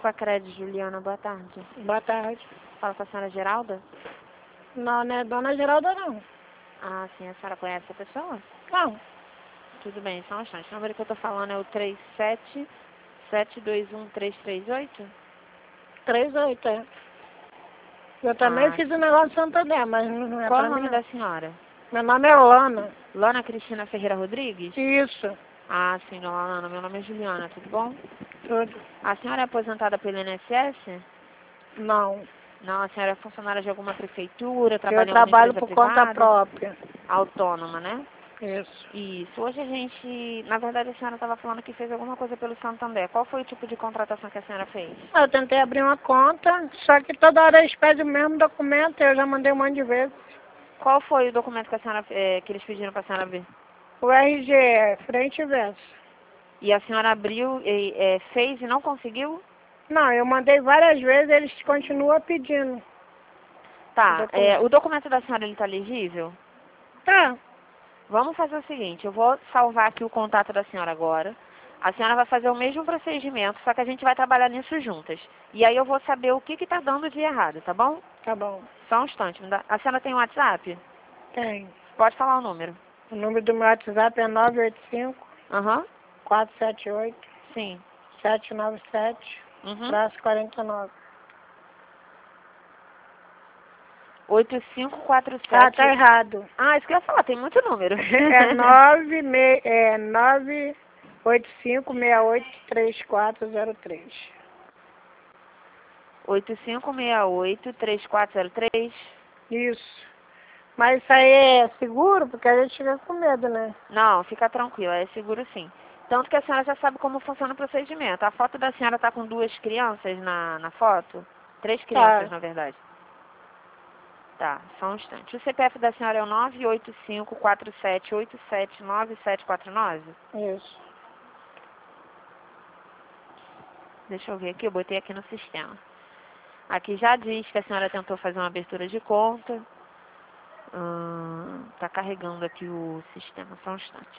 Grupo Acred, Juliana, boa tarde. Boa tarde. Fala com a senhora Geralda? Não, não é Dona Geralda, não. Ah, sim, a senhora conhece a pessoa? Não. Tudo bem, só um instante. O número que eu tô falando é o 37-721-338? 38, é. Eu também fiz o negócio de Santander, mas não é Qual pra o nome mim, da não. senhora? Meu nome é Lana. Lana Cristina Ferreira Rodrigues? Isso. Ah, sim, dona Lana, meu nome é Juliana, tudo bom? Tudo. A senhora é aposentada pelo INSS? Não. Não, a senhora é funcionária de alguma prefeitura, Eu trabalha em alguma trabalho empresa por conta privada? própria. Autônoma, né? Isso. Isso. Hoje a gente, na verdade a senhora estava falando que fez alguma coisa pelo Santander. Qual foi o tipo de contratação que a senhora fez? Eu tentei abrir uma conta, só que toda hora eles pedem o mesmo documento, eu já mandei um monte de vezes. Qual foi o documento que a senhora, que eles pediram para a senhora abrir? O RG, frente e verso. E a senhora abriu, fez e não conseguiu? Não, eu mandei várias vezes, eles continuam pedindo. Tá, o documento da senhora ele tá legível? Tá. Vamos fazer o seguinte, eu vou salvar aqui o contato da senhora agora. A senhora vai fazer o mesmo procedimento, só que a gente vai trabalhar nisso juntas. E aí eu vou saber o que tá dando de errado, tá bom? Tá bom. Só um instante. A senhora tem um WhatsApp? Tem. Pode falar o número. O número do meu WhatsApp é 985 Aham. 478 Sim. 797 Uhum. traço 49. 8547. Ah, tá errado. Ah, isso que eu ia falar, tem muito número. É 985683403. 8568-3403. Isso. Mas isso aí é seguro? Porque a gente fica com medo, né? Não, fica tranquila, é seguro sim. Tanto que a senhora já sabe como funciona o procedimento. A foto da senhora tá com 2 crianças na foto? 3 crianças, Tá. na verdade. Tá, só um instante. O CPF da senhora é o 98547879749? Isso. Deixa eu ver aqui, eu botei aqui no sistema. Aqui já diz que a senhora tentou fazer uma abertura de conta. Tá carregando aqui o sistema, só um instante.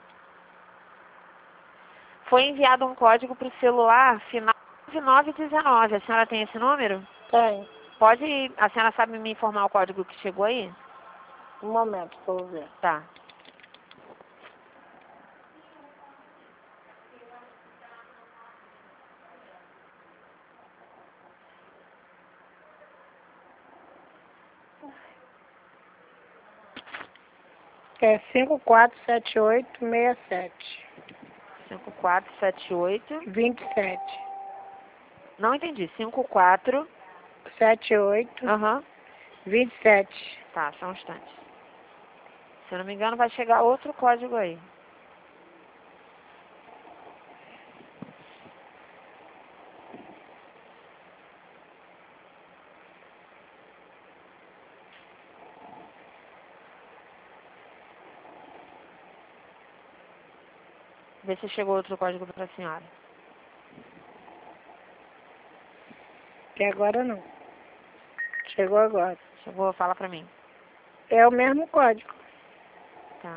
Foi enviado um código para o celular final 9919. A senhora tem esse número? Tem. A senhora sabe me informar o código que chegou aí? Um momento, pra eu ver. Tá. É 547867. 5478. 27. Não entendi. 54. 78. Aham. 27. Tá, só um instante. Se eu não me engano, vai chegar outro código aí. Vê se chegou outro código para a senhora. Até agora não. Chegou agora. Chegou, fala pra mim. É o mesmo código. Tá.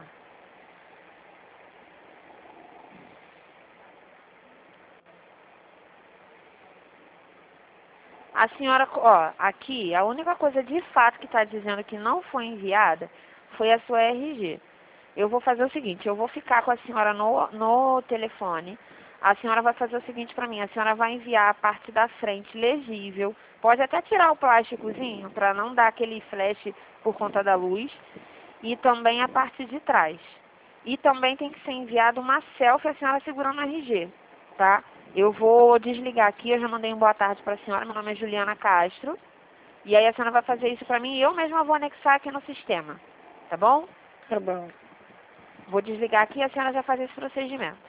A senhora, ó, aqui, a única coisa de fato que está dizendo que não foi enviada foi a sua RG. Eu vou fazer o seguinte, eu vou ficar com a senhora no telefone. A senhora vai fazer o seguinte para mim, a senhora vai enviar a parte da frente legível. Pode até tirar o plásticozinho para não dar aquele flash por conta da luz. E também a parte de trás. E também tem que ser enviada uma selfie a senhora segurando a RG, tá? Eu vou desligar aqui, eu já mandei um boa tarde para a senhora, meu nome é Juliana Castro. E aí a senhora vai fazer isso para mim e eu mesma vou anexar aqui no sistema, tá bom? Tá bom. Vou desligar aqui e a senhora já faz esse procedimento.